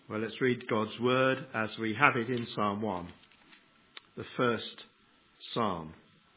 Well, let's read God's word as we have it in Psalm 1, the first psalm.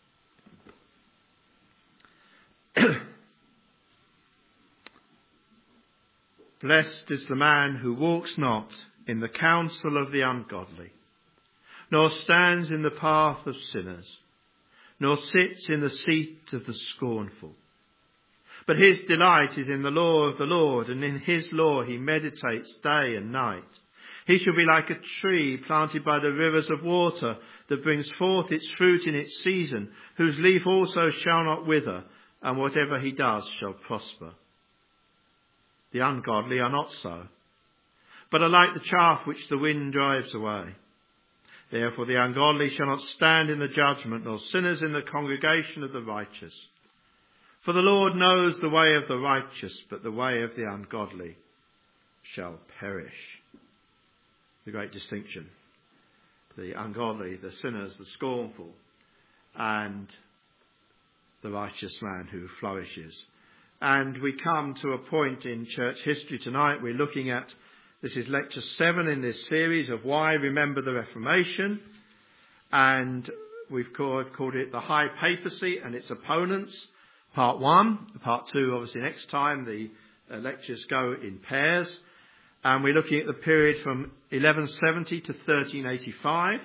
Blessed is the man who walks not in the counsel of the ungodly, nor stands in the path of sinners, nor sits in the seat of the scornful. But his delight is in the law of the Lord, and in his law he meditates day and night. He shall be like a tree planted by the rivers of water, that brings forth its fruit in its season, whose leaf also shall not wither, and whatever he does shall prosper. The ungodly are not so, but are like the chaff which the wind drives away. Therefore the ungodly shall not stand in the judgment, nor sinners in the congregation of the righteous. For the Lord knows the way of the righteous, but the way of the ungodly shall perish. The great distinction. The ungodly, the sinners, the scornful, and the righteous man who flourishes. And we come to a point in church history tonight. We're looking at, this is lecture 7 in this series of Why Remember the Reformation. And we've called it the High Papacy and its Opponents. Part 1, part 2 obviously next time. The lectures go in pairs. And we're looking at the period from 1170 to 1385.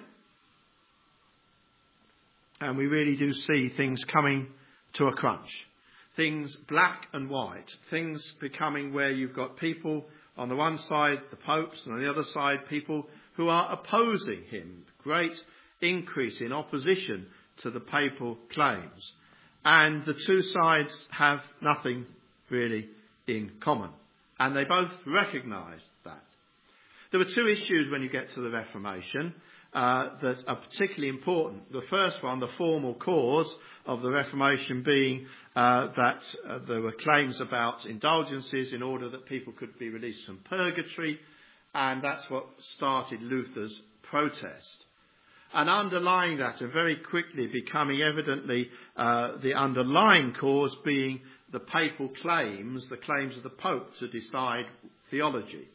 And we really do see things coming to a crunch. Things black and white. Things becoming where you've got people on the one side, the popes, and on the other side, people who are opposing him. Great increase in opposition to the papal claims. And the two sides have nothing really in common. And they both recognised that. There were two issues when you get to the Reformation that are particularly important. The first one, the formal cause of the Reformation being that there were claims about indulgences in order that people could be released from purgatory. And that's what started Luther's protest. And underlying that, and very quickly becoming evidently the underlying cause being the papal claims, the claims of the Pope to decide theology.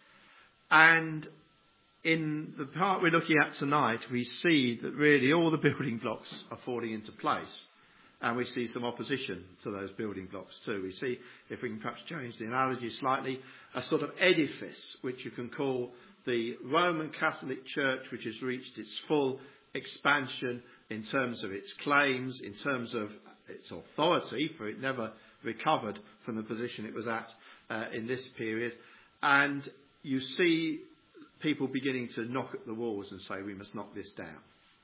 And in the part we're looking at tonight, we see that really all the building blocks are falling into place. And we see some opposition to those building blocks too. We see, if we can perhaps change the analogy slightly, a sort of edifice, which you can call the Roman Catholic Church, which has reached its full expansion in terms of its claims, in terms of its authority, for it never recovered from the position it was at in this period. And you see people beginning to knock at the walls and say, we must knock this down.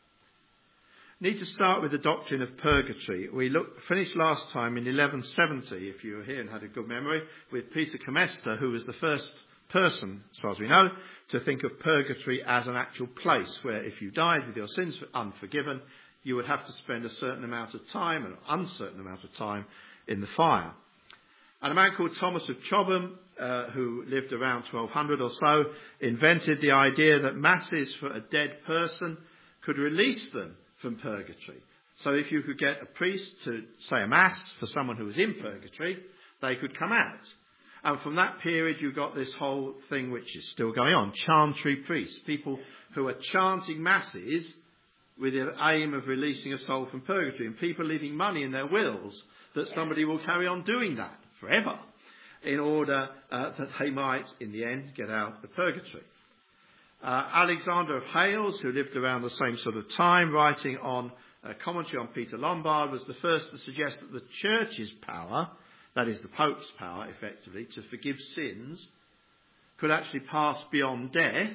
Need to start with the doctrine of purgatory. We finished last time in 1170, if you were here and had a good memory, with Peter Comesta, who was the first person, as far as we know, to think of purgatory as an actual place where if you died with your sins unforgiven, you would have to spend a certain amount of time, an uncertain amount of time, in the fire. And a man called Thomas of Chobham, who lived around 1200 or so, invented the idea that masses for a dead person could release them from purgatory. So if you could get a priest to say a mass for someone who was in purgatory, they could come out. And from that period, you got this whole thing which is still going on, chantry priests, people who are chanting masses with the aim of releasing a soul from purgatory, and people leaving money in their wills that somebody will carry on doing that forever in order that they might, in the end, get out of purgatory. Alexander of Hales, who lived around the same sort of time, writing on a commentary on Peter Lombard, was the first to suggest that the Church's power, that is the Pope's power, effectively, to forgive sins, could actually pass beyond death.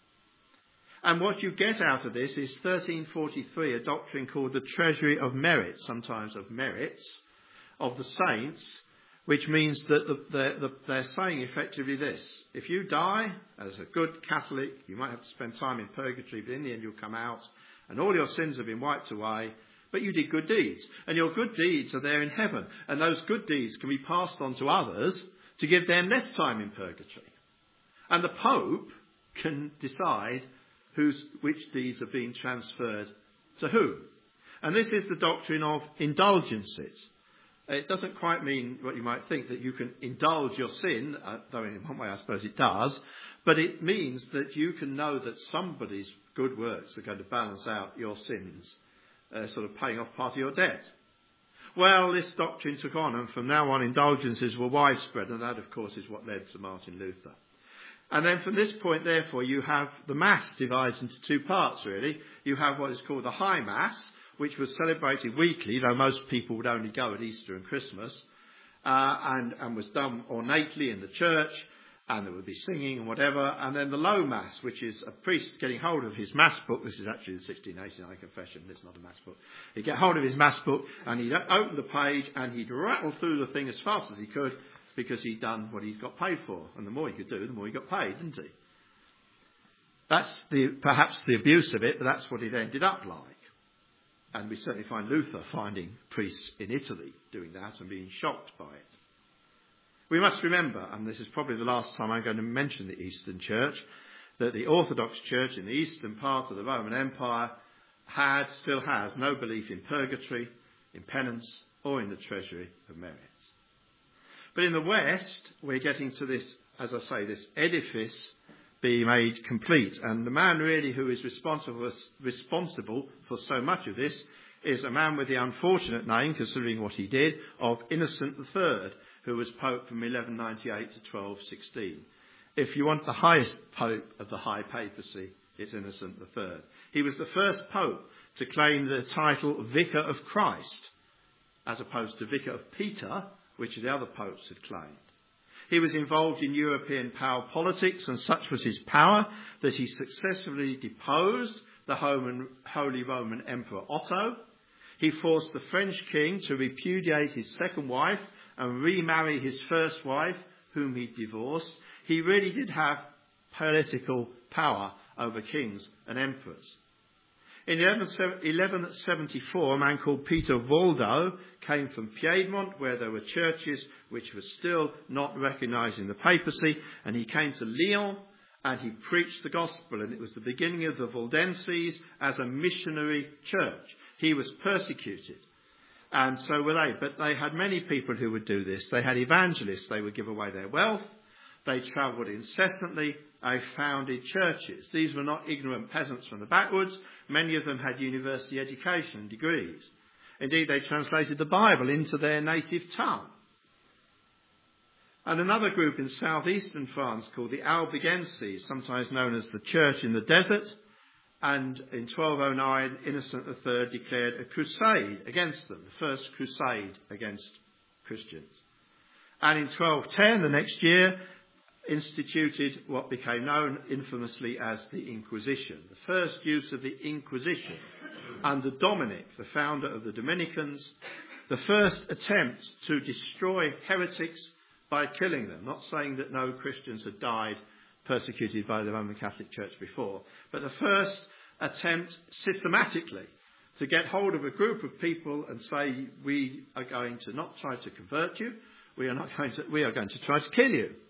And what you get out of this is 1343, a doctrine called the Treasury of Merit, sometimes of merits, of the saints, which means that they're saying effectively this: if you die as a good Catholic, you might have to spend time in purgatory, but in the end you'll come out, and all your sins have been wiped away, but you did good deeds, and your good deeds are there in heaven, and those good deeds can be passed on to others to give them less time in purgatory. And the Pope can decide which deeds are being transferred to whom. And this is the doctrine of indulgences. It doesn't quite mean what you might think, that you can indulge your sin, though in one way I suppose it does, but it means that you can know that somebody's good works are going to balance out your sins, sort of paying off part of your debt. Well, this doctrine took on, and from now on indulgences were widespread, and that of course is what led to Martin Luther. And then from this point, therefore, you have the Mass divides into two parts, really. You have what is called the High Mass, which was celebrated weekly, though most people would only go at Easter and Christmas, and was done ornately in the church, and there would be singing and whatever. And then the Low Mass, which is a priest getting hold of his Mass book. This is actually the 1689 Confession, it's not a Mass book. He'd get hold of his Mass book, and he'd open the page, and he'd rattle through the thing as fast as he could, because he'd done what he's got paid for. And the more he could do, the more he got paid, didn't he? That's perhaps the abuse of it, but that's what it ended up like. And we certainly find Luther finding priests in Italy doing that and being shocked by it. We must remember, and this is probably the last time I'm going to mention the Eastern Church, that the Orthodox Church in the eastern part of the Roman Empire still has no belief in purgatory, in penance, or in the treasury of merits. But in the West, we're getting to this, as I say, this edifice being made complete. And the man really who is responsible for so much of this is a man with the unfortunate name, considering what he did, of Innocent III, who was Pope from 1198 to 1216. If you want the highest Pope of the High Papacy, it's Innocent III. He was the first Pope to claim the title Vicar of Christ, as opposed to Vicar of Peter, which the other popes had claimed. He was involved in European power politics, and such was his power that he successfully deposed the Holy Roman Emperor Otto. He forced the French king to repudiate his second wife and remarry his first wife, whom he divorced. He really did have political power over kings and emperors. In 1174, a man called Peter Valdo came from Piedmont, where there were churches which were still not recognised in the papacy, and he came to Lyon and he preached the gospel, and it was the beginning of the Valdenses as a missionary church. He was persecuted, and so were they, but they had many people who would do this. They had evangelists, they would give away their wealth, they travelled incessantly, they founded churches. These were not ignorant peasants from the backwoods. Many of them had university education and degrees. Indeed, they translated the Bible into their native tongue. And another group in southeastern France called the Albigenses, sometimes known as the Church in the Desert, and in 1209 Innocent III declared a crusade against them, the first crusade against Christians. And in 1210, the next year, instituted what became known infamously as the Inquisition, the first use of the Inquisition under Dominic, the founder of the Dominicans, the first attempt to destroy heretics by killing them. Not saying that no Christians had died persecuted by the Roman Catholic Church before, but the first attempt systematically to get hold of a group of people and say, we are going to not try to convert you, we are going to try to kill you.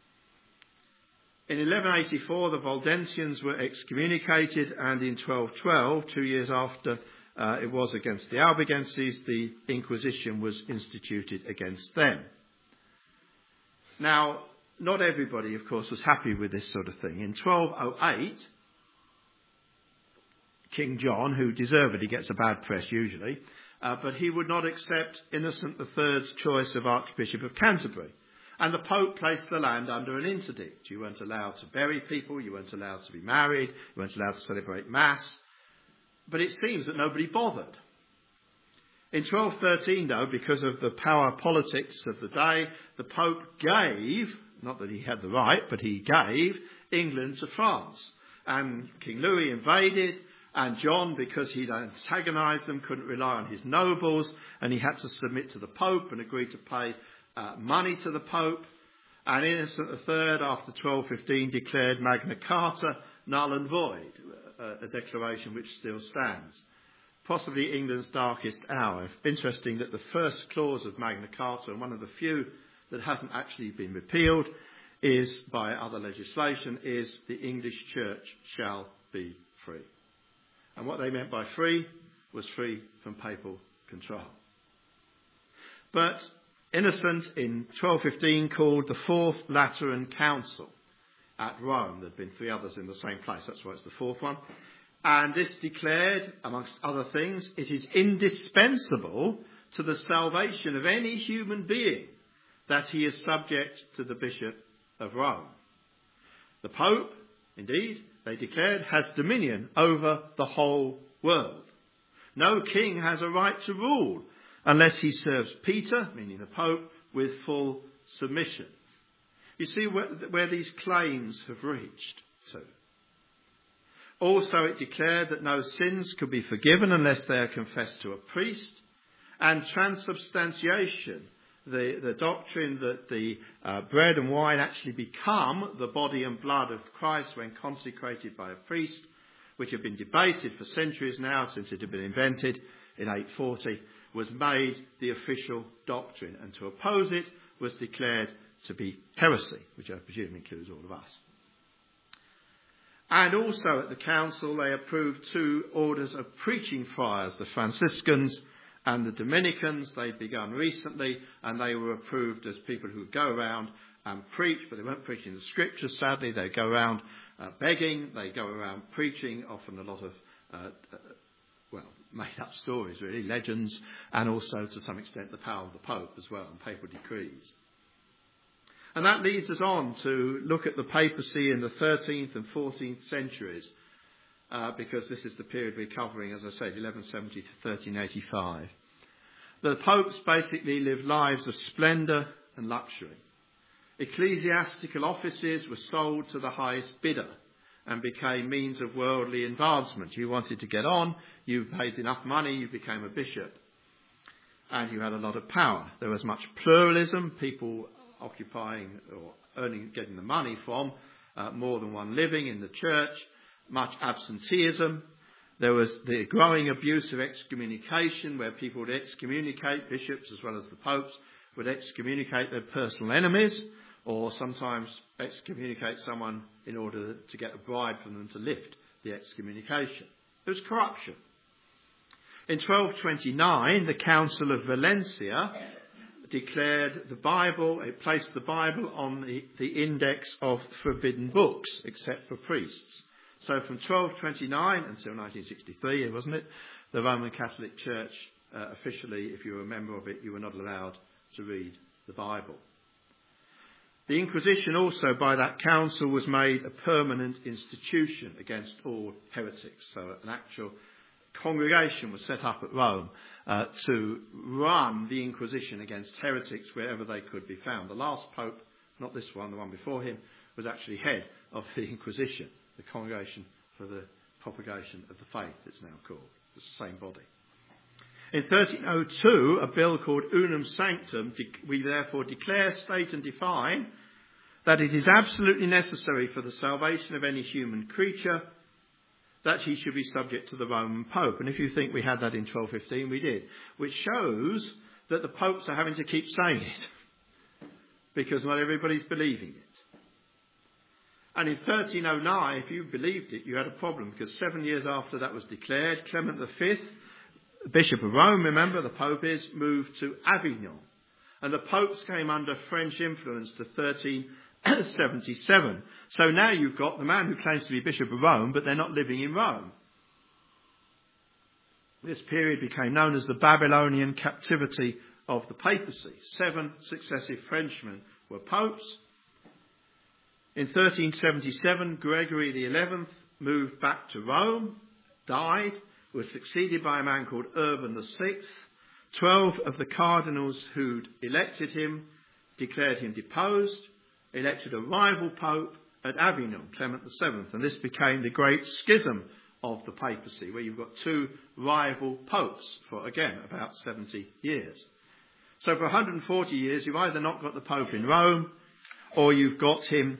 In 1184, the Valdensians were excommunicated, and in 1212, 2 years after it was against the Albigenses, the Inquisition was instituted against them. Now, not everybody, of course, was happy with this sort of thing. In 1208, King John, who deservedly gets a bad press usually, but he would not accept Innocent III's choice of Archbishop of Canterbury. And the Pope placed the land under an interdict. You weren't allowed to bury people, you weren't allowed to be married, you weren't allowed to celebrate Mass. But it seems that nobody bothered. In 1213, though, because of the power politics of the day, the Pope gave, not that he had the right, but he gave England to France. And King Louis invaded, and John, because he'd antagonised them, couldn't rely on his nobles, and he had to submit to the Pope and agree to pay money to the Pope. And Innocent III, after 1215, declared Magna Carta null and void, a declaration which still stands. Possibly England's darkest hour. Interesting that the first clause of Magna Carta, and one of the few that hasn't actually been repealed, is by other legislation, is the English Church shall be free. And what they meant by free was free from papal control. But Innocent in 1215 called the Fourth Lateran Council at Rome. There had been 3 others in the same place, that's why it's the 4th one. And this declared, amongst other things, it is indispensable to the salvation of any human being that he is subject to the Bishop of Rome. The Pope, indeed, they declared, has dominion over the whole world. No king has a right to rule unless he serves Peter, meaning the Pope, with full submission. You see where these claims have reached to. Also, it declared that no sins could be forgiven unless they are confessed to a priest. And transubstantiation, the doctrine that the bread and wine actually become the body and blood of Christ when consecrated by a priest, which had been debated for centuries now since it had been invented in 840, was made the official doctrine. And to oppose it was declared to be heresy, which I presume includes all of us. And also at the council they approved 2 orders of preaching friars, the Franciscans and the Dominicans. They'd begun recently, and they were approved as people who would go around and preach, but they weren't preaching the scriptures, sadly. They'd go around begging, they go around preaching, often a lot of, made-up stories, really, legends, and also, to some extent, the power of the Pope as well, and papal decrees. And that leads us on to look at the papacy in the 13th and 14th centuries, because this is the period we're covering, as I said, 1170 to 1385. The popes basically lived lives of splendour and luxury. Ecclesiastical offices were sold to the highest bidder and became means of worldly advancement. You wanted to get on, you paid enough money, you became a bishop, and you had a lot of power. There was much pluralism, people occupying or getting the money from more than one living in the church, much absenteeism. There was the growing abuse of excommunication, where people would excommunicate, bishops as well as the popes would excommunicate their personal enemies, or sometimes excommunicate someone in order to get a bribe from them to lift the excommunication. There was corruption. In 1229, the Council of Valencia declared the Bible, it placed the Bible on the index of forbidden books, except for priests. So from 1229 until 1963, wasn't it, the Roman Catholic Church, officially, if you were a member of it, you were not allowed to read the Bible. The Inquisition also, by that council, was made a permanent institution against all heretics. So an actual congregation was set up at Rome to run the Inquisition against heretics wherever they could be found. The last pope, not this one, the one before him, was actually head of the Inquisition, the Congregation for the Propagation of the Faith, it's now called. It's the same body. In 1302, a bill called Unum Sanctum, we therefore declare, state and define that it is absolutely necessary for the salvation of any human creature that he should be subject to the Roman Pope. And if you think we had that in 1215, we did. Which shows that the popes are having to keep saying it, because not everybody's believing it. And in 1309, if you believed it, you had a problem, because 7 years after that was declared, Clement V, Bishop of Rome, remember, the Pope is, moved to Avignon. And the popes came under French influence to 1377. So now you've got the man who claims to be Bishop of Rome, but they're not living in Rome. This period became known as the Babylonian captivity of the papacy. 7 successive Frenchmen were popes. In 1377, Gregory XI moved back to Rome, died, was succeeded by a man called Urban VI. 12 of the cardinals who'd elected him declared him deposed, elected a rival pope at Avignon, Clement VII, and this became the great schism of the papacy, where you've got 2 rival popes for, again, about 70 years. So for 140 years, you've either not got the Pope in Rome, or you've got 2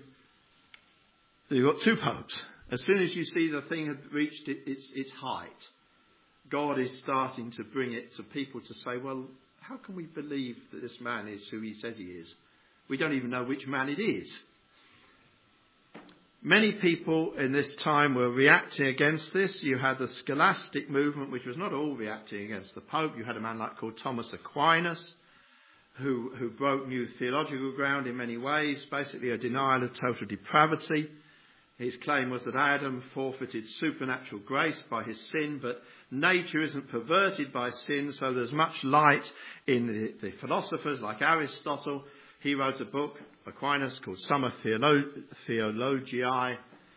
popes. As soon as you see the thing had reached its height, God is starting to bring it to people to say, well, how can we believe that this man is who he says he is? We don't even know which man it is. Many people in this time were reacting against this. You had the scholastic movement, which was not all reacting against the Pope. You had a man called Thomas Aquinas, who broke new theological ground in many ways, basically a denial of total depravity. His claim was that Adam forfeited supernatural grace by his sin, but nature isn't perverted by sin, so there's much light in the philosophers like Aristotle. He wrote a book, Aquinas, called Summa Theologiae,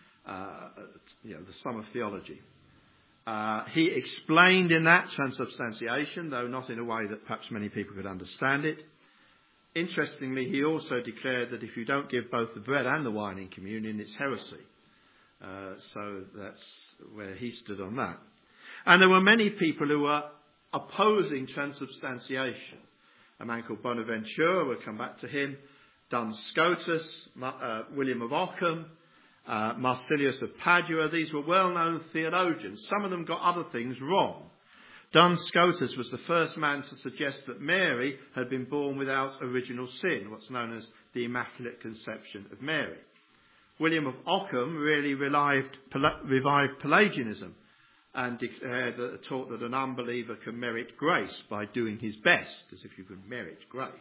the Sum of Theology. He explained in that transubstantiation, though not in a way that perhaps many people could understand it. Interestingly, he also declared that if you don't give both the bread and the wine in communion, it's heresy. So that's where he stood on that. And there were many people who were opposing transubstantiation. A man called Bonaventura, we'll come back to him, Duns Scotus, William of Ockham, Marsilius of Padua. These were well-known theologians. Some of them got other things wrong. Duns Scotus was the first man to suggest that Mary had been born without original sin, what's known as the Immaculate Conception of Mary. William of Ockham really revived Pelagianism and taught that an unbeliever can merit grace by doing his best, as if you could merit grace.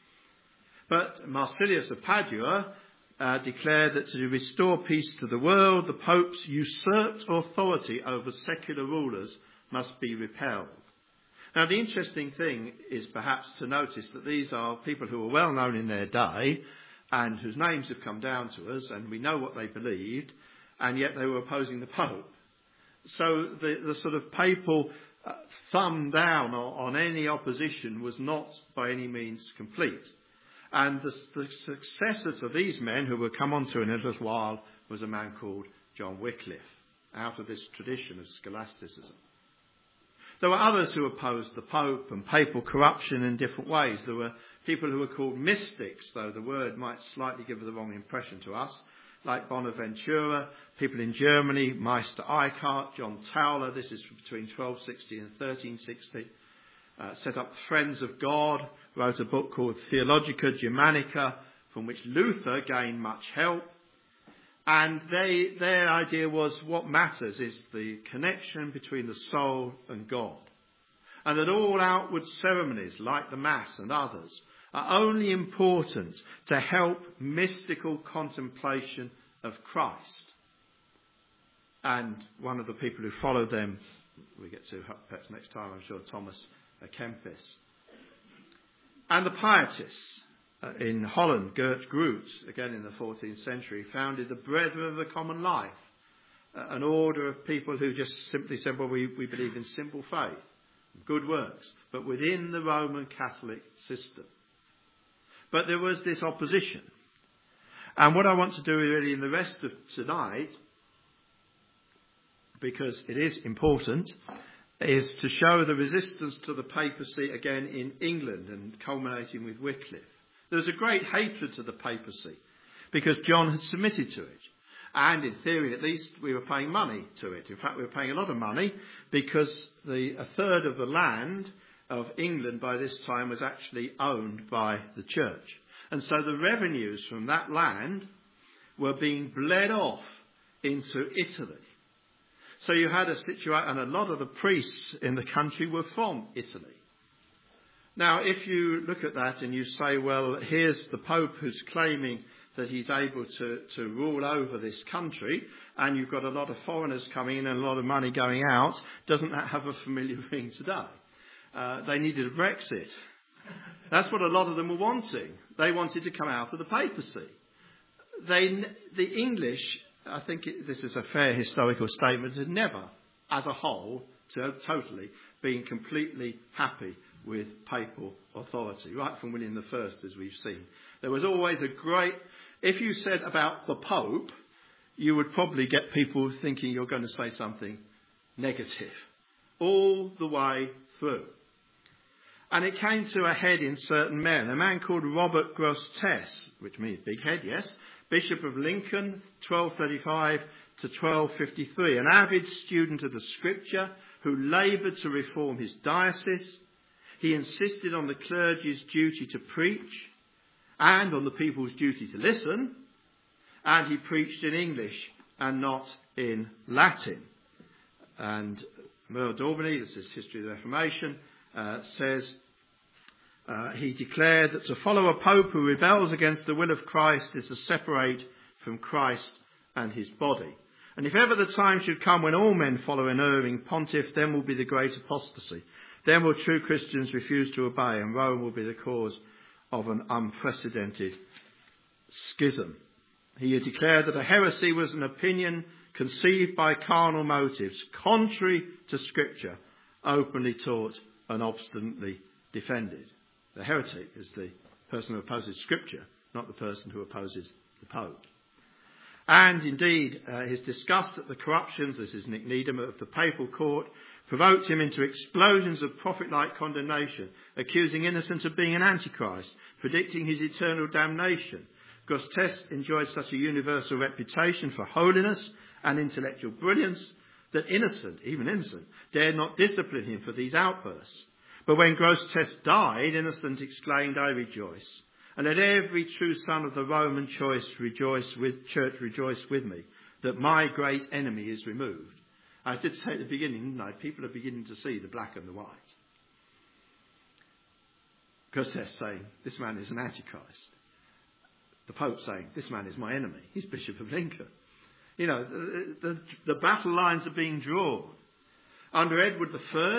But Marsilius of Padua declared that to restore peace to the world, the Pope's usurped authority over secular rulers must be repelled. Now, the interesting thing is perhaps to notice that these are people who were well known in their day and whose names have come down to us, and we know what they believed, and yet they were opposing the Pope. So the sort of papal thumb down on any opposition was not by any means complete. And the successor to these men, who we'll come on to in a little while, was a man called John Wycliffe, out of this tradition of scholasticism. There were others who opposed the Pope and papal corruption in different ways. There were people who were called mystics, though the word might slightly give the wrong impression to us, like Bonaventura, people in Germany, Meister Eckhart, John Tauler, this is between 1260 and 1360, set up Friends of God, wrote a book called Theologica Germanica, from which Luther gained much help. And their idea was what matters is the connection between the soul and God. And that all outward ceremonies, like the Mass and others, are only important to help mystical contemplation of Christ. And one of the people who followed them, we get to perhaps next time, I'm sure, Thomas à Kempis. And the Pietists in Holland, Geert Groot, again in the 14th century, founded the Brethren of the Common Life, an order of people who just simply said, well, we believe in simple faith, good works, but within the Roman Catholic system. But there was this opposition. And what I want to do really in the rest of tonight, because it is important, is to show the resistance to the papacy again in England and culminating with Wycliffe. There was a great hatred to the papacy because John had submitted to it. And in theory, at least, we were paying money to it. In fact, we were paying a lot of money because a third of the land of England by this time was actually owned by the church. And so the revenues from that land were being bled off into Italy. So you had a situation, and a lot of the priests in the country were from Italy. Now, if you look at that and you say, well, here's the Pope who's claiming that he's able to rule over this country, and you've got a lot of foreigners coming in and a lot of money going out, doesn't that have a familiar ring today? They needed a Brexit. That's what a lot of them were wanting. They wanted to come out of the papacy. The English, I think this is a fair historical statement, had never, as a whole, totally been completely happy with papal authority, right from William I, as we've seen. There was always a great... If you said about the Pope, you would probably get people thinking you're going to say something negative all the way through. And it came to a head in certain men. A man called Robert Grosseteste, which means big head, yes, Bishop of Lincoln, 1235 to 1253, an avid student of the Scripture who laboured to reform his diocese. He insisted on the clergy's duty to preach and on the people's duty to listen, and he preached in English and not in Latin. And Merle Daubeny, this is History of the Reformation, says, he declared that to follow a pope who rebels against the will of Christ is to separate from Christ and his body. And if ever the time should come when all men follow an erring pontiff, then will be the great apostasy. Then will true Christians refuse to obey, and Rome will be the cause of an unprecedented schism. He had declared that a heresy was an opinion conceived by carnal motives, contrary to Scripture, openly taught and obstinately defended. The heretic is the person who opposes Scripture, not the person who opposes the Pope. And indeed, his disgust at the corruptions, this is Nick Needham, of the papal court, provoked him into explosions of prophet-like condemnation, accusing Innocent of being an antichrist, predicting his eternal damnation. Grosseteste enjoyed such a universal reputation for holiness and intellectual brilliance that Innocent, even Innocent, dared not discipline him for these outbursts. But when Grosseteste died, Innocent exclaimed, "I rejoice. And let every true son of the Roman church rejoice with me, that my great enemy is removed." I did say at the beginning, didn't I? People are beginning to see the black and the white. Grosseteste saying, "This man is an antichrist." The Pope saying, "This man is my enemy. He's Bishop of Lincoln." You know, the battle lines are being drawn. Under Edward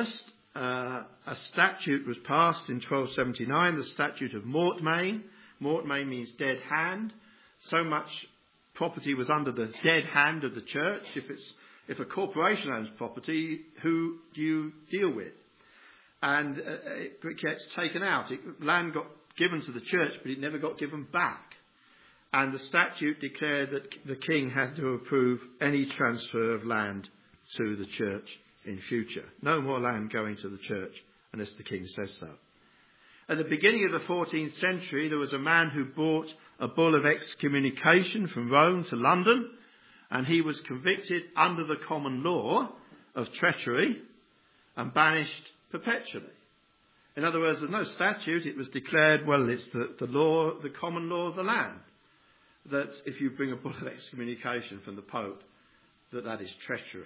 I, a statute was passed in 1279, the Statute of Mortmain. Mortmain means dead hand. So much property was under the dead hand of the church. If a corporation owns property, who do you deal with? And it gets taken out. Land got given to the church, but it never got given back. And the statute declared that the king had to approve any transfer of land to the church in future. No more land going to the church unless the king says so. At the beginning of the 14th century, there was a man who brought a bull of excommunication from Rome to London, and he was convicted under the common law of treachery and banished perpetually. In other words, there's no statute. It was declared, well, it's the law, the common law of the land, that if you bring a bull of excommunication from the Pope, that is treachery.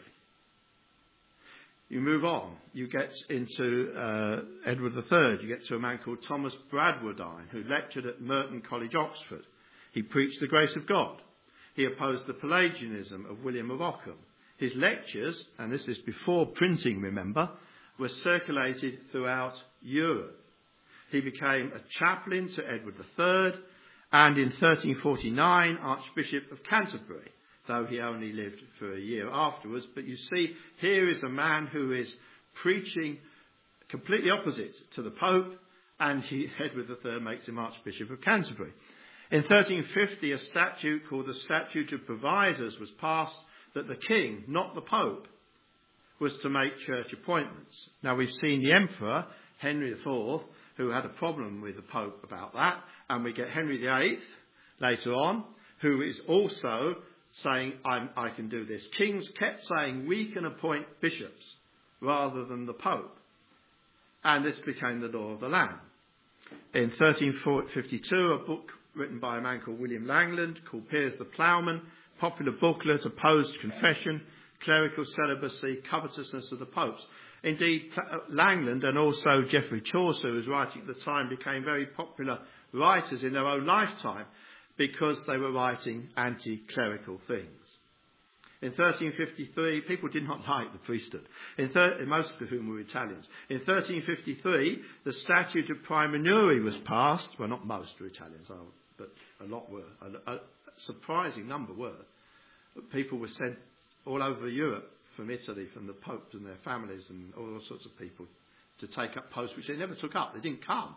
You move on. You get into Edward III. You get to a man called Thomas Bradwardine, who lectured at Merton College, Oxford. He preached the grace of God. He opposed the Pelagianism of William of Ockham. His lectures, and this is before printing, remember, were circulated throughout Europe. He became a chaplain to Edward III, and in 1349, Archbishop of Canterbury, though he only lived for a year afterwards. But you see, here is a man who is preaching completely opposite to the Pope, and Edward III makes him Archbishop of Canterbury. In 1350, a statute called the Statute of Provisors was passed that the king, not the Pope, was to make church appointments. Now, we've seen the Emperor, Henry IV, who had a problem with the Pope about that, and we get Henry VIII later on, who is also saying, I can do this. Kings kept saying, we can appoint bishops rather than the Pope. And this became the law of the land. In 1352, a book written by a man called William Langland, called Piers the Ploughman, popular booklet, opposed confession, clerical celibacy, covetousness of the popes. Indeed, Langland and also Geoffrey Chaucer, who was writing at the time, became very popular writers in their own lifetime, because they were writing anti-clerical things. In 1353, people did not like the priesthood, most of whom were Italians. In 1353, the Statute of Praemunire was passed. Well, not most were Italians, but a lot were. A surprising number were. People were sent all over Europe from Italy, from the popes and their families and all sorts of people, to take up posts which they never took up. They didn't come.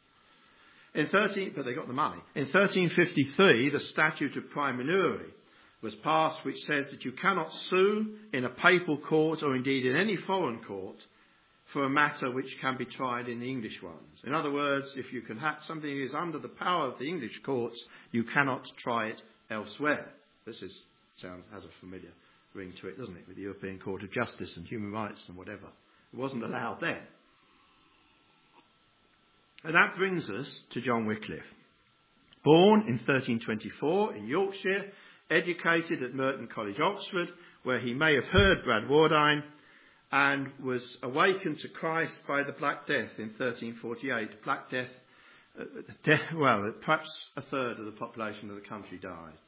But they got the money. In 1353, the Statute of Praemunire was passed, which says that you cannot sue in a papal court or indeed in any foreign court for a matter which can be tried in the English ones. In other words, if you can have something that is under the power of the English courts, you cannot try it elsewhere. This has a familiar ring to it, doesn't it, with the European Court of Justice and Human Rights and whatever. It wasn't allowed then. And that brings us to John Wycliffe. Born in 1324 in Yorkshire, educated at Merton College, Oxford, where he may have heard Bradwardine, and was awakened to Christ by the Black Death in 1348. Black Death, perhaps a third of the population of the country died.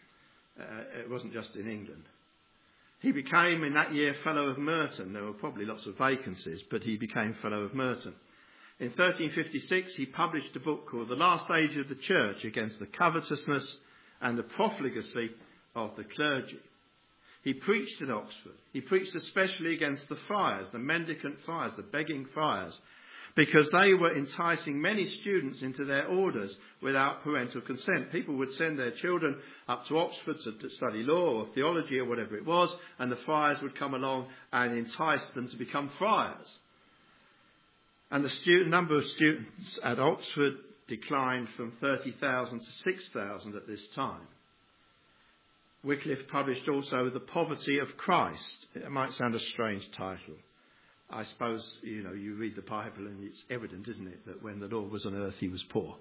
It wasn't just in England. He became, in that year, Fellow of Merton. There were probably lots of vacancies, but he became Fellow of Merton. In 1356, he published a book called The Last Age of the Church, against the covetousness and the profligacy of the clergy. He preached at Oxford. He preached especially against the friars, the mendicant friars, the begging friars, because they were enticing many students into their orders without parental consent. People would send their children up to Oxford to study law or theology or whatever it was, and the friars would come along and entice them to become friars. And the number of students at Oxford declined from 30,000 to 6,000 at this time. Wycliffe published also The Poverty of Christ. It might sound a strange title. I suppose, you read the Bible and it's evident, isn't it, that when the Lord was on earth, he was poor.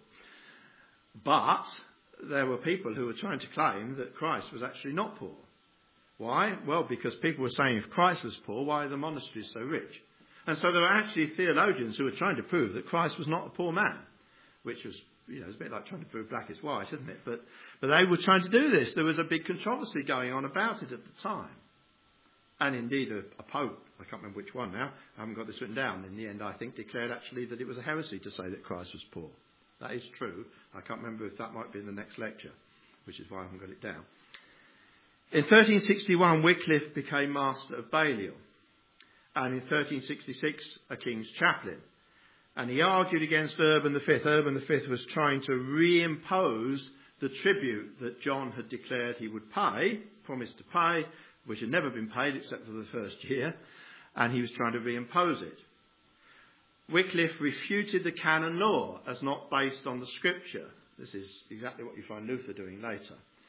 But there were people who were trying to claim that Christ was actually not poor. Why? Well, because people were saying if Christ was poor, why are the monasteries so rich? And so there were actually theologians who were trying to prove that Christ was not a poor man, which was, it's a bit like trying to prove black is white, isn't it? But they were trying to do this. There was a big controversy going on about it at the time. And indeed, a pope, I can't remember which one now, I haven't got this written down, in the end, I think, declared actually that it was a heresy to say that Christ was poor. That is true. I can't remember if that might be in the next lecture, which is why I haven't got it down. In 1361, Wycliffe became Master of Balliol, and in 1366, a King's Chaplain. And he argued against Urban V. Urban V was trying to reimpose the tribute that John had declared he would pay, promised to pay, which had never been paid except for the first year, and he was trying to reimpose it. Wycliffe refuted the canon law as not based on the scripture. This is exactly what you find Luther doing later.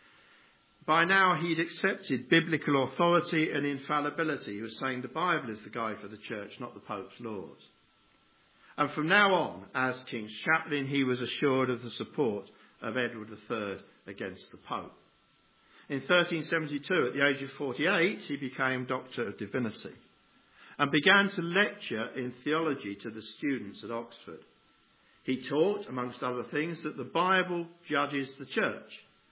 By now he'd accepted biblical authority and infallibility. He was saying the Bible is the guide for the church, not the Pope's laws. And from now on, as King's Chaplain, he was assured of the support of Edward III against the Pope. In 1372, at the age of 48, he became Doctor of Divinity and began to lecture in theology to the students at Oxford. He taught, amongst other things, that the Bible judges the church.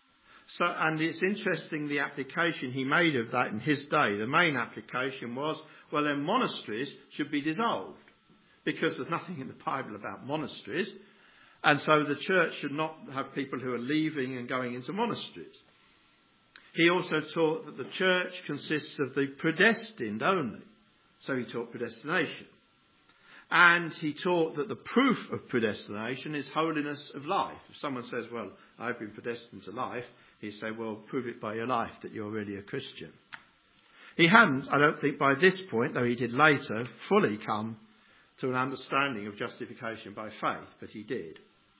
And it's interesting the application he made of that in his day. The main application was, well, then monasteries should be dissolved, because there's nothing in the Bible about monasteries, and so the church should not have people who are leaving and going into monasteries. He also taught that the church consists of the predestined only. So he taught predestination. And he taught that the proof of predestination is holiness of life. If someone says, well, I've been predestined to life, he'd say, well, prove it by your life that you're really a Christian. He hadn't, I don't think by this point, though he did later, fully come to an understanding of justification by faith, but he did.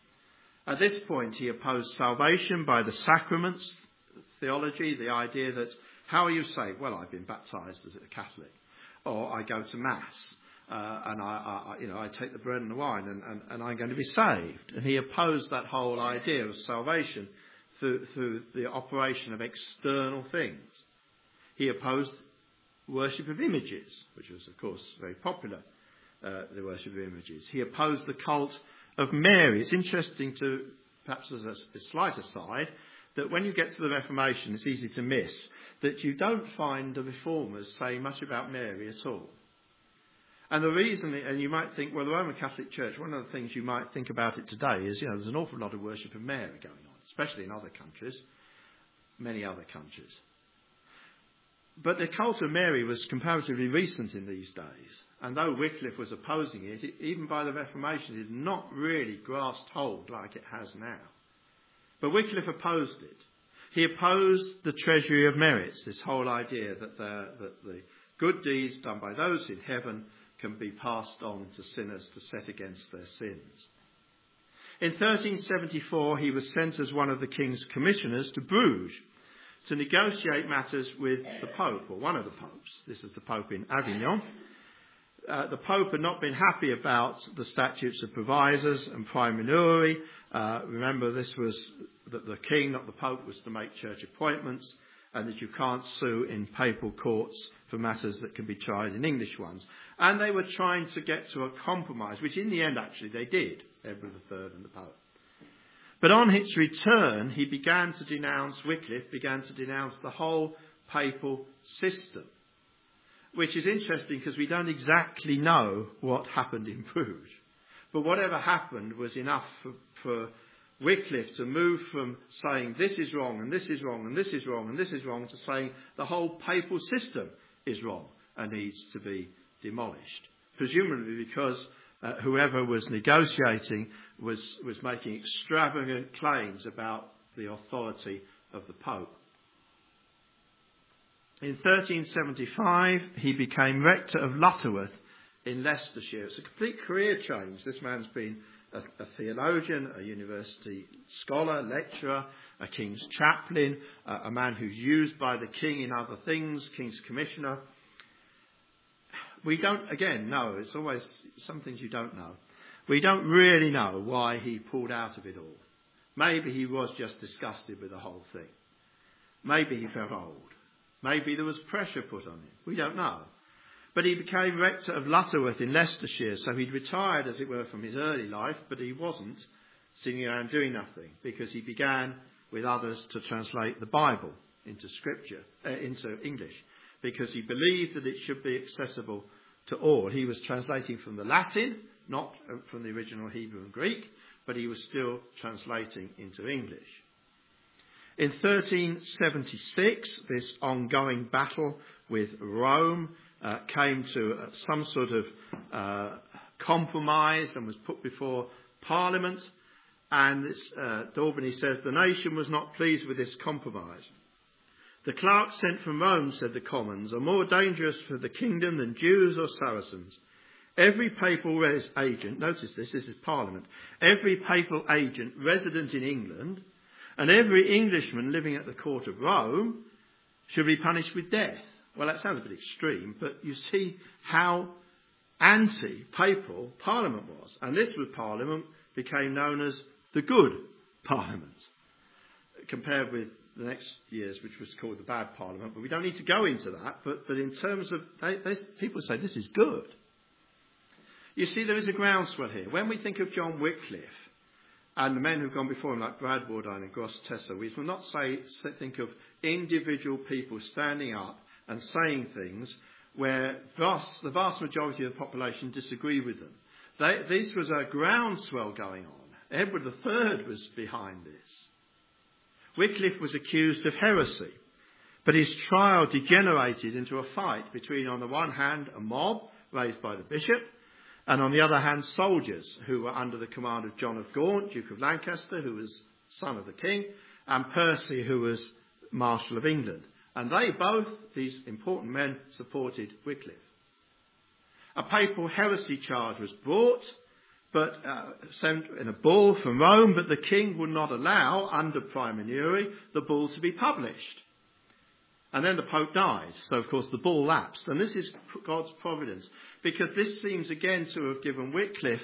At this point, he opposed salvation by the sacraments, theology, the idea that, how are you saved? Well, I've been baptised as a Catholic, or I go to Mass, and I take the bread and the wine, and I'm going to be saved. And he opposed that whole idea of salvation through the operation of external things. He opposed worship of images, which was, of course, very popular, the worship of images. He opposed the cult of Mary. It's interesting to, perhaps as a slight aside, that when you get to the Reformation, it's easy to miss, that you don't find the Reformers saying much about Mary at all. And the reason, and you might think, well, the Roman Catholic Church, one of the things you might think about it today is, there's an awful lot of worship of Mary going on, especially in other countries, many other countries. But the cult of Mary was comparatively recent in these days. And though Wycliffe was opposing it, even by the Reformation, it did not really grasp hold like it has now. But Wycliffe opposed it. He opposed the treasury of merits, this whole idea that the good deeds done by those in heaven can be passed on to sinners to set against their sins. In 1374, he was sent as one of the king's commissioners to Bruges to negotiate matters with the Pope, or one of the popes. This is the Pope in Avignon. The Pope had not been happy about the statutes of provisors and praemunire. Remember, this was that the king, not the Pope, was to make church appointments, and that you can't sue in papal courts for matters that can be tried in English ones. And they were trying to get to a compromise, which in the end actually they did, Edward III and the Pope. But on his return, Wycliffe began to denounce the whole papal system, which is interesting because we don't exactly know what happened in Bruges. But whatever happened was enough for Wycliffe to move from saying this is wrong and this is wrong and this is wrong and this is wrong to saying the whole papal system is wrong and needs to be demolished. Presumably because whoever was negotiating was making extravagant claims about the authority of the Pope. In 1375, he became rector of Lutterworth in Leicestershire. It's a complete career change. This man's been a theologian, a university scholar, lecturer, a king's chaplain, a man who's used by the king in other things, king's commissioner. We don't, again, know. It's always some things you don't know. We don't really know why he pulled out of it all. Maybe he was just disgusted with the whole thing. Maybe he felt old. Maybe there was pressure put on him. We don't know. But he became rector of Lutterworth in Leicestershire, so he'd retired, as it were, from his early life, but he wasn't sitting around doing nothing, because he began with others to translate the Bible into English, because he believed that it should be accessible to all. He was translating from the Latin, not from the original Hebrew and Greek, but he was still translating into English. In 1376, this ongoing battle with Rome came to some sort of compromise and was put before Parliament. And Daubeny says, the nation was not pleased with this compromise. The clerks sent from Rome, said the Commons, are more dangerous for the kingdom than Jews or Saracens. Every papal agent, notice this is Parliament, every papal agent resident in England and every Englishman living at the court of Rome should be punished with death. Well, that sounds a bit extreme, but you see how anti-papal Parliament was. And this Parliament became known as the Good Parliament, compared with the next years, which was called the Bad Parliament. But we don't need to go into that. But in terms of, people say this is good. You see, there is a groundswell here. When we think of John Wycliffe and the men who've gone before him, like Bradwardine and Grosseteste, we will not think of individual people standing up and saying things where the vast majority of the population disagree with them. This was a groundswell going on. Edward III was behind this. Wycliffe was accused of heresy, but his trial degenerated into a fight between, on the one hand, a mob raised by the bishop, and on the other hand, soldiers who were under the command of John of Gaunt, Duke of Lancaster, who was son of the king, and Percy, who was Marshal of England. And they both, these important men, supported Wycliffe. A papal heresy charge was brought, but sent in a bull from Rome, but the king would not allow, under Prima Neri, the bull to be published. And then the Pope died, so of course the bull lapsed. And this is God's providence, because this seems again to have given Wycliffe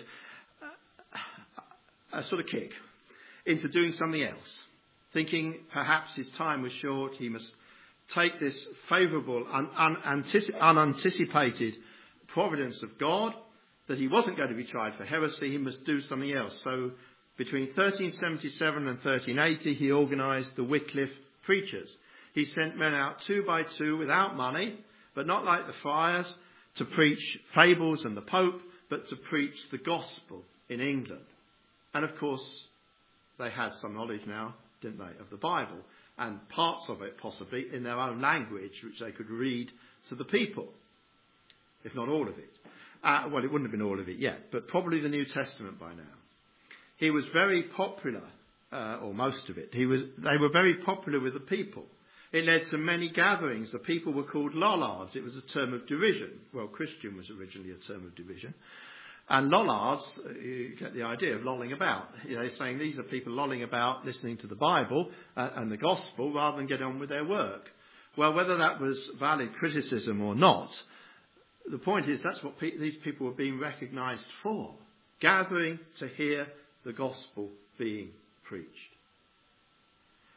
a sort of kick into doing something else, thinking perhaps his time was short, he must take this favourable, unanticipated providence of God, that he wasn't going to be tried for heresy, he must do something else. So between 1377 and 1380, he organised the Wycliffe Preachers. He sent men out 2 by 2 without money, but not like the friars, to preach fables and the Pope, but to preach the gospel in England. And of course, they had some knowledge now, didn't they, of the Bible, and parts of it possibly in their own language, which they could read to the people, if not all of it. Well, it wouldn't have been all of it yet, but probably the New Testament by now. He was very popular, or most of it. They were very popular with the people. It led to many gatherings. The people were called lollards. It was a term of derision. Well, Christian was originally a term of derision. And lollards, you get the idea of lolling about. They're saying these are people lolling about, listening to the Bible and the gospel, rather than get on with their work. Well, whether that was valid criticism or not, the point is that's what these people were being recognised for, gathering to hear the gospel being preached.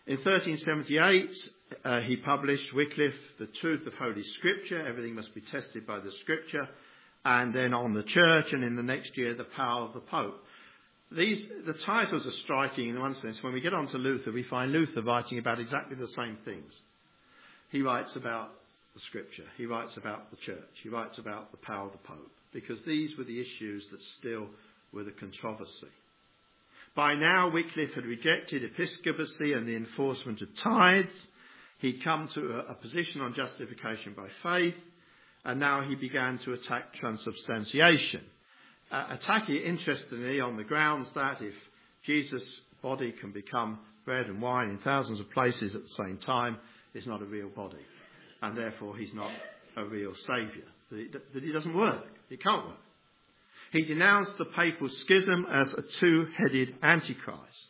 In 1378, he published, Wycliffe, The Truth of Holy Scripture. Everything must be tested by the Scripture. And then On the Church, and in the next year, The Power of the Pope. The titles are striking in one sense. When we get on to Luther, we find Luther writing about exactly the same things. He writes about the Scripture. He writes about the Church. He writes about the power of the Pope. Because these were the issues that still were the controversy. By now, Wycliffe had rejected episcopacy and the enforcement of tithes. He'd come to a position on justification by faith. And now he began to attack transubstantiation. Attacking it, interestingly, on the grounds that if Jesus' body can become bread and wine in thousands of places at the same time, it's not a real body. And therefore he's not a real saviour. That it doesn't work. It can't work. He denounced the papal schism as a two-headed antichrist.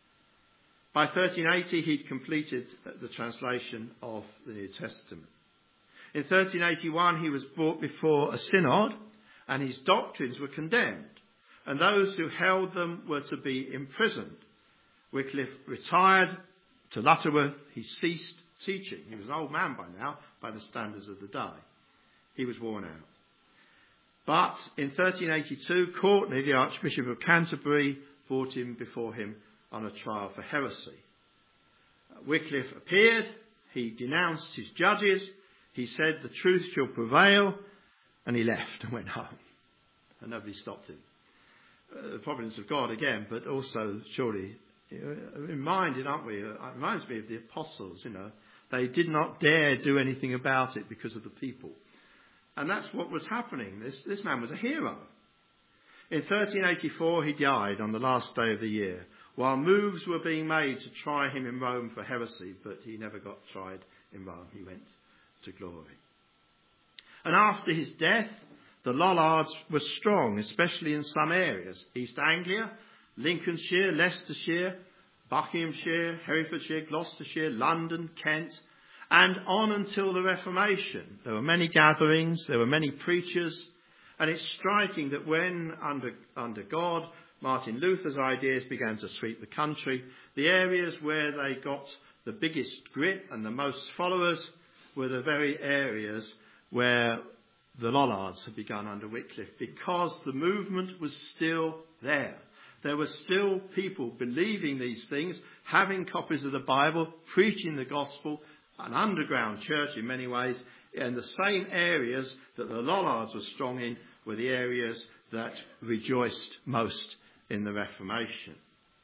By 1380, he'd completed the translation of the New Testament. In 1381, he was brought before a synod, and his doctrines were condemned, and those who held them were to be imprisoned. Wycliffe retired to Lutterworth. He ceased teaching. He was an old man by now, by the standards of the day. He was worn out. But in 1382, Courtenay, the Archbishop of Canterbury, brought him before him on a trial for heresy. Wycliffe appeared. He denounced his judges. He said the truth shall prevail. And he left and went home. And nobody stopped him. The providence of God again, but also surely reminded, aren't we? It reminds me of the apostles, They did not dare do anything about it because of the people. And that's what was happening. This man was a hero. In 1384, he died on the last day of the year, while moves were being made to try him in Rome for heresy, but he never got tried in Rome. He went to glory. And after his death, the Lollards were strong, especially in some areas. East Anglia, Lincolnshire, Leicestershire, Buckinghamshire, Herefordshire, Gloucestershire, London, Kent, and on until the Reformation. There were many gatherings, there were many preachers, and it's striking that when, under God, Martin Luther's ideas began to sweep the country, the areas where they got the biggest grip and the most followers were the very areas where the Lollards had begun under Wycliffe, because the movement was still there. There were still people believing these things, having copies of the Bible, preaching the gospel, an underground church in many ways, and the same areas that the Lollards were strong in were the areas that rejoiced most in the Reformation.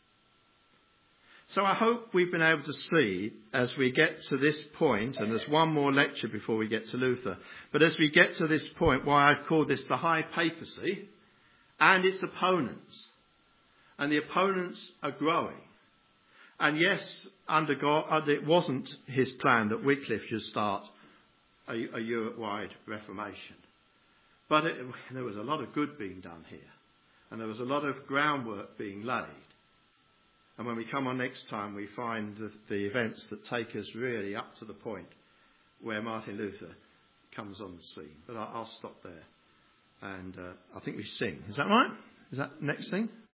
So I hope we've been able to see, as we get to this point, and there's one more lecture before we get to Luther, but as we get to this point, why I've called this the High Papacy and its opponents. And the opponents are growing. And yes, under God, it wasn't his plan that Wycliffe should start a Europe-wide Reformation. But there was a lot of good being done here. And there was a lot of groundwork being laid. And when we come on next time, we find the events that take us really up to the point where Martin Luther comes on the scene. But I'll stop there. And I think we sing. Is that right? Is that next thing?